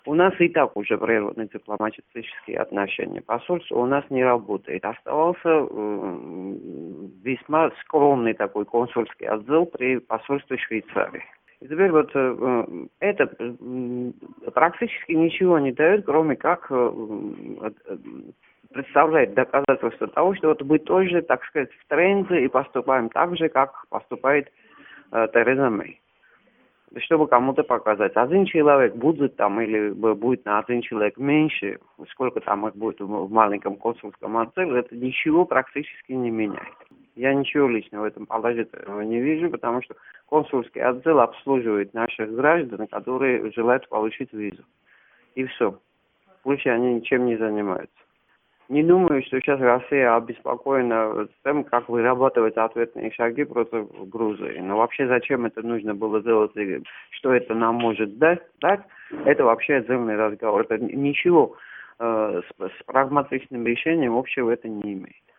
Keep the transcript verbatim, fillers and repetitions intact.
У нас и так уже прерваны дипломатические отношения. Посольство у нас не работает. Оставался э, весьма скромный такой консульский отдел при посольстве Швейцарии. И теперь вот э, это э, практически ничего не дает, кроме как э, э, представляет доказательство того, что вот мы тоже, так сказать, в тренде и поступаем так же, как поступает э, Тереза Мэй. Чтобы кому-то показать. Один человек будет там или будет на один человек меньше, сколько там их будет в маленьком консульском отделе, это ничего практически не меняет. Я ничего личного в этом положительного не вижу, потому что консульский отдел обслуживает наших граждан, которые желают получить визу. И все. Больше они ничем не занимаются. Не думаю, что сейчас Россия обеспокоена тем, как вырабатывать ответные шаги против Грузии. Но вообще зачем это нужно было делать, и что это нам может дать, дать это вообще отдельный разговор. Это ничего э, с, с прагматичным решением общего это не имеет.